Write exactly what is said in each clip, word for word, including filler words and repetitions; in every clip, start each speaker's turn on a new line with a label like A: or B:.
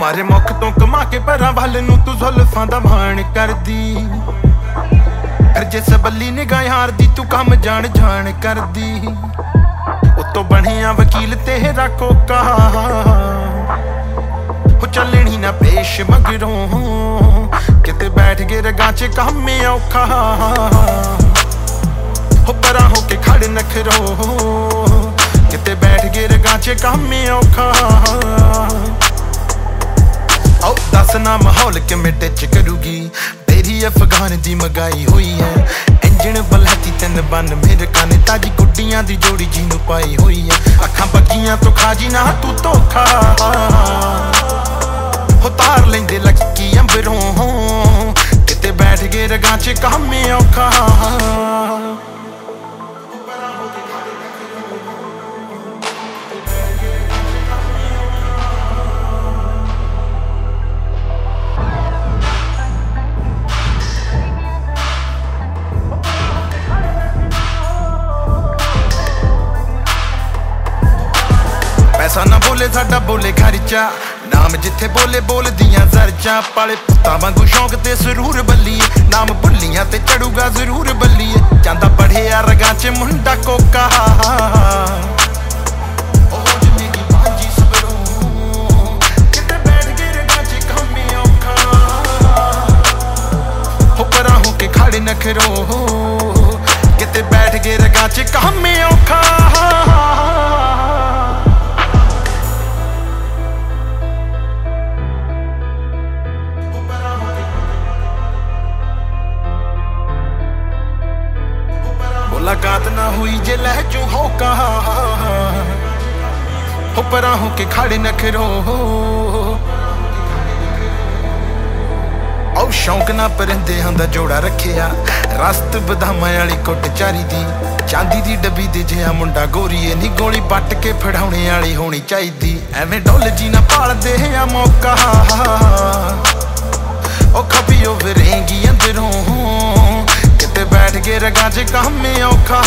A: मारे मुख तो कमा के परा वल नूं तू जुल्फां दा मान करदी, फिर जे सबली निगाह यार दी तू कम जान जान करदी। उतो बनिया वकील तेरा कोका, हो चलनी ना पेश मगरों, किते बैठ गए रगां च काम औखा। हो परा होके खड़ नखरो, किते बैठ गए रगां च काम औखा। औ दस ना माहौल किवें टिच करूगी, तेरी अफगान दी मंगाई हुई है। इंजन बलहती तीन बन मेरे काने, ताजी गुड्डियां दी जोड़ी जी नूं पाई हुई है। अखां बगियां तो खाजी ना तू धोखा, हो तार लेंदे लकी अंबरों, किते बैठ गए रगां च काम औखा। पैसा ना बोले साडा बोले खर्चा, नाम जिथे बोले बोल दियां जरचा। पाले पुत्तां वांगू शौक ते जरूर बल्लीए, नाम भुल्लियां ते चढ़ूगा जरूर बल्लीए। चांदा पढ़िया रगां च मुंडा कोका, हो परा होके खड़े नखरो, किते बैठ गए रगां च काम औखा। मुलाकात ना हुई जे लहजू होका, हो परा होके खड़े नखरो। औ शौक ना परिंदे दा जोड़ा रखिया, रस्त बदामां वाली कुट चारी दी। चांदी दी डब्बी दे जिहा मुंडा गोरीए, नी गोली पट के फड़ाउणे वाली होनी चाहीदी। एवें डोल जी ना पालदे आ मौका, ओ खपी ओ वरेंगी अंदरों, किते बैठ गए रगां च काम औखा।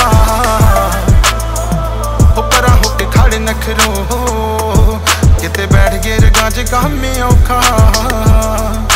A: हो परा होके खड़े नखरो, किते बैठ गए रगां च काम औखा।